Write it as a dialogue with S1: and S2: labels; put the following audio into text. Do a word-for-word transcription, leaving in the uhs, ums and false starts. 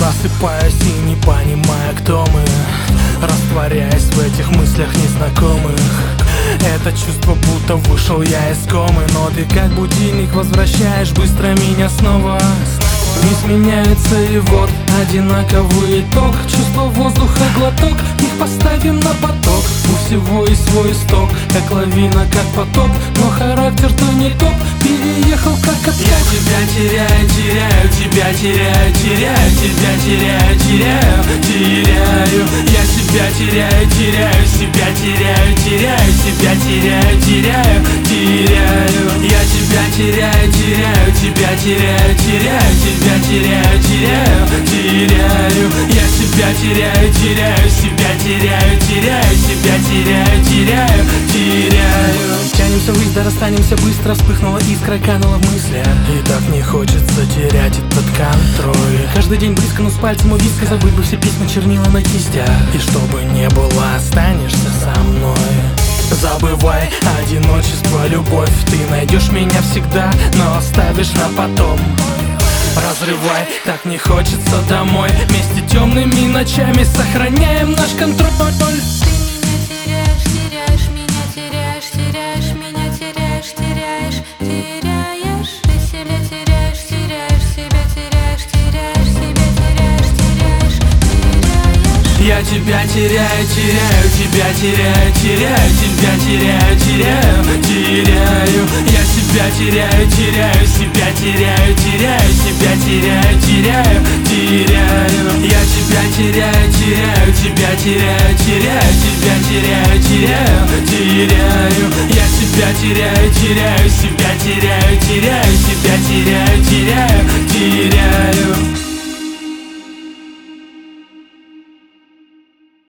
S1: Просыпаюсь и не понимая, кто мы, растворяясь в этих мыслях незнакомых. Это чувство, будто вышел я из комы, но ты как будильник возвращаешь быстро меня снова. Не сменяется и вот одинаковый итог. Чувство воздуха глоток, их поставим на поток. У всего есть свой исток, как лавина, как поток. Но характер-то не топ, переехал как каток. Я тебя теряю, теряю, тебя теряю, теряю, тебя теряю, теряю, теряю. Я себя теряю, теряю, себя теряю, теряю, себя теряю, теряю, теряю. Я тебя теряю, теряю, тебя теряю, теряю, тебя теряю, теряю, теряю. Я себя теряю, теряю, себя теряю, теряю, себя теряю, теряю, теряю. Тянемся ввысь, да расстанемся быстро. Вспыхнула искра, канула в мысли. И так не хочется терять этот контроль. Каждый день близко, но с пальцем у виска. Забыть бы все письма, чернила на кистях. И чтобы не было, останешься со мной. Забывай одиночество, любовь. Ты найдешь меня всегда, но оставишь на потом. Разрывай, так не хочется домой. Вместе темными ночами сохраняем наш контроль. Я тебя теряю, теряю, тебя теряю, теряю, тебя теряю, теряю, теряю. Я себя теряю, теряю, себя теряю, теряю, себя теряю, теряю, теряю. Я тебя теряю, теряю, тебя теряю, теряю, тебя теряю, теряю, теряю. Я себя теряю, теряю, себя теряю, теряю, себя теряю, теряю, теряю.